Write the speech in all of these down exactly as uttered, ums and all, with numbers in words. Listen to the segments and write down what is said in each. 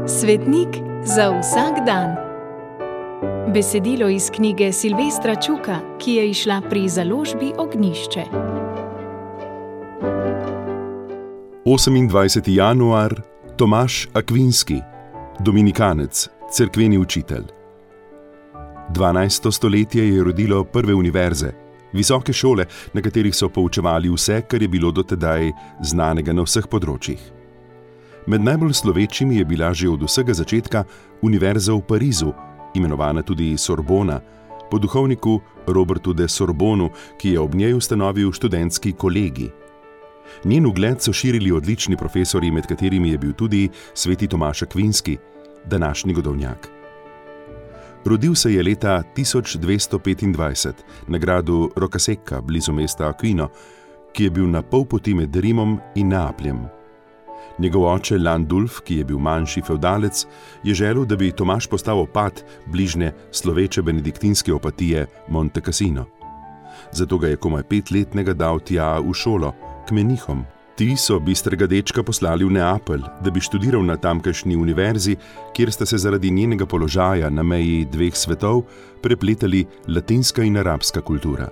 Svetnik za vsak dan. Besedilo iz knjige Silvestra Čuka, ki je izšla pri založbi Ognjišče. osemindvajseti januar, Tomaž Akvinski, dominikanec, cerkveni učitelj. dvanajsto stoletje je rodilo prve univerze, visoke šole, na katerih so poučevali vse, kar je bilo dotedaj znanega na vseh področjih. Med najbolj slovečimi je bila že od vsega začetka univerza v Parizu, imenovana tudi Sorbona, po duhovniku Robertu de Sorbonu, ki je ob njej ustanovil študentski kolegij. Njen ugled so širili odlični profesorji, med katerimi je bil tudi sveti Tomaž Akvinski, današnji godovnjak. Rodil se je leta tisoč dvesto petindvajset na gradu Rocasecca blizu mesta Aquino, ki je bil na pol poti med Rimom in Neapljem. Njegov oče Landulf, ki je bil manjši fevdalec, je želel, da bi Tomaž postal opat bližnje sloveče benediktinske opatije Monte Cassino. Zato ga je komaj petletnega dal tja v šolo, k menihom. Ti so bistrega dečka poslali v Neapelj, da bi študiral na tamkajšnji univerzi, kjer sta se zaradi njenega položaja na meji dveh svetov prepletali latinska in arabska kultura.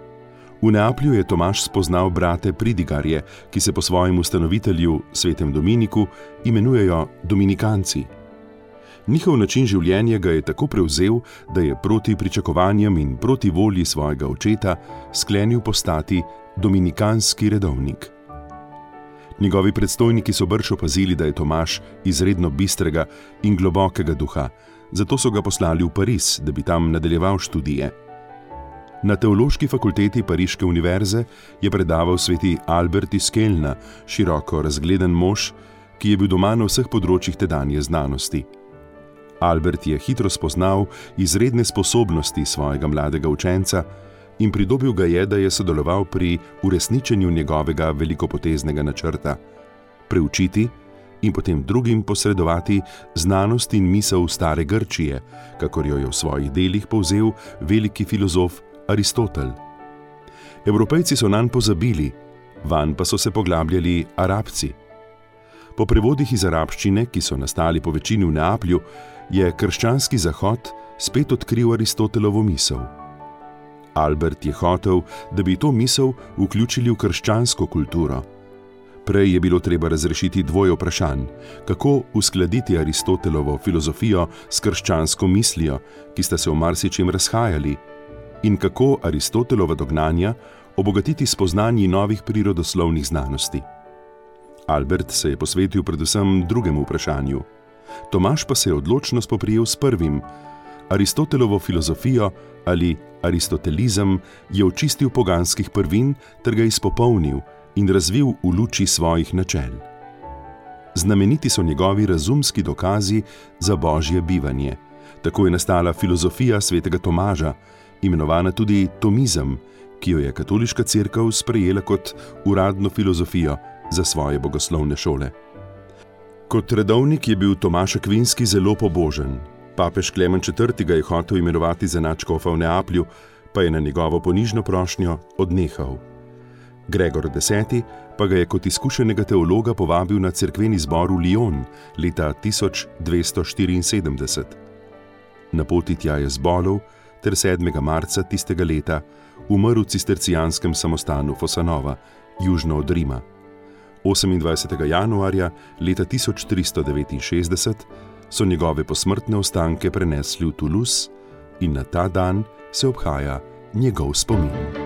V Neaplju je Tomaž spoznal brate pridigarje, ki se po svojem ustanovitelju, svetem Dominiku, imenujejo dominikanci. Njihov način življenja ga je tako prevzel, da je proti pričakovanjem in proti volji svojega očeta sklenil postati dominikanski redovnik. Njegovi predstojniki so brž opazili, da je Tomaž izredno bistrega in globokega duha, zato so ga poslali v Pariz, da bi tam nadaljeval študije. Na teološki fakulteti Pariške univerze je predaval sveti Albert iz Kelna, široko razgleden mož, ki je bil doma na vseh področjih tedanje znanosti. Albert je hitro spoznal izredne sposobnosti svojega mladega učenca in pridobil ga je, da je sodeloval pri uresničenju njegovega velikopoteznega načrta, preučiti in potem drugim posredovati znanost in misel stare Grčije, kakor jo je v svojih delih povzel veliki filozof Aristotel. Evropejci so nanj pozabili, vanj pa so se poglabljali Arabci. Po prevodih iz arabščine, ki so nastali po večini v Neaplju, je krščanski zahod spet odkril Aristotelovo misel. Albert je hotel, da bi to misel vključili v krščansko kulturo. Prej je bilo treba razrešiti dvoje vprašanj, kako uskladiti Aristotelovo filozofijo s krščansko mislijo, ki sta se v marsičem razhajali, in kako Aristotelova dognanja obogatiti s spoznanji novih prirodoslovnih znanosti. Albert se je posvetil predvsem drugemu vprašanju. Tomaž pa se je odločno spoprijel s prvim. Aristotelovo filozofijo ali aristotelizem je očistil poganskih prvin ter ga izpopolnil in razvil v luči svojih načel. Znameniti so njegovi razumski dokazi za božje bivanje. Tako je nastala filozofija svetega Tomaža, imenovana tudi tomizem, ki jo je katoliška cerkev sprejela kot uradno filozofijo za svoje bogoslovne šole. Kot redovnik je bil Tomaž Akvinski zelo pobožen. Papež Klemen četrti ga je hotel imenovati za nadškofa v Neaplju, pa je na njegovo ponižno prošnjo odnehal. Gregor deseti pa ga je kot izkušenega teologa povabil na cerkveni zbor v Lyon leta tisoč dvesto štiriinsedemdeset. Na poti tja je zbolel ter sedmega marca tistega leta umrl v cistercijanskem samostanu Fosanova, južno od Rima. osemindvajsetega januarja leta tisoč tristo devetinšestdeset so njegove posmrtne ostanke prenesli v Toulouse in na ta dan se obhaja njegov spomin.